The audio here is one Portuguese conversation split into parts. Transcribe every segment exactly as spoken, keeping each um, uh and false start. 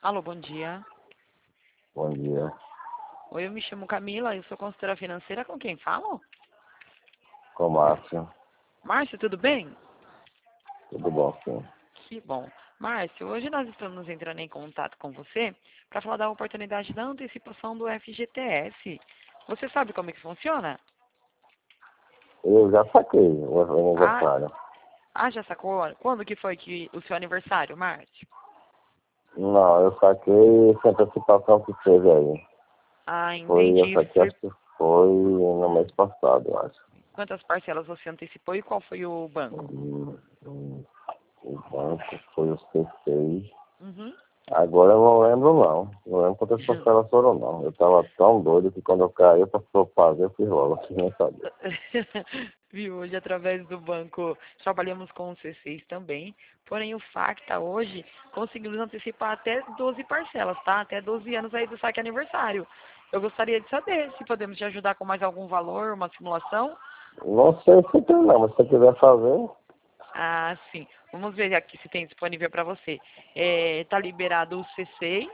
Alô, bom dia. Bom dia. Oi, eu me chamo Camila, eu sou consultora financeira. Com quem falo? Com Márcio. Márcio, tudo bem? Tudo bom, sim. Que bom. Márcio, hoje nós estamos entrando em contato com você para falar da oportunidade da antecipação do F G T S. Você sabe como é que funciona? Eu já saquei o Ah, aniversário. ah, já sacou? Quando que foi que o seu aniversário, Márcio? Não, eu saquei essa antecipação que teve aí. Ah, Foi, eu entendi. saquei, Foi acho que foi no mês passado, eu acho. quantas parcelas você antecipou e qual foi o banco? Hum, hum, O banco foi o C seis. Uhum. Agora eu não lembro, não. Não lembro quantas parcelas foram, não. Eu tava tão doido que quando eu caí, pra fazer, eu fiz logo, assim, nem sabia. Viu, hoje através do banco trabalhamos com o C seis também, porém o Facta hoje conseguimos antecipar até doze parcelas, tá? Até doze anos aí do saque aniversário. Eu gostaria de saber se podemos te ajudar com mais algum valor, uma simulação. Não sei se tem, não, mas se você quiser fazer, Ah, sim. Vamos ver aqui se tem disponível para você. É, tá liberado o C seis.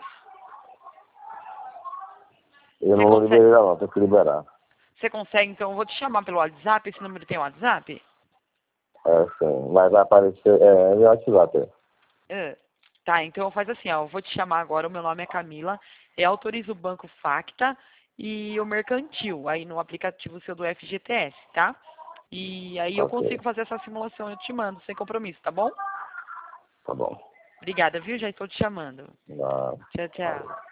eu Você não consegue, liberei, não, tenho que liberar. você consegue, então eu vou te chamar pelo WhatsApp. Esse número tem WhatsApp? É, sim. Mas vai aparecer, é, no WhatsApp. Ah, tá, então faz assim, ó, eu vou te chamar agora, o meu nome é Camila, eu autorizo o Banco Facta e o Mercantil, aí no aplicativo seu do F G T S, tá? E aí eu Ok, consigo fazer essa simulação, eu te mando, sem compromisso, tá bom? tá bom. Obrigada, viu? Já estou te chamando. Ah, Tchau, tchau.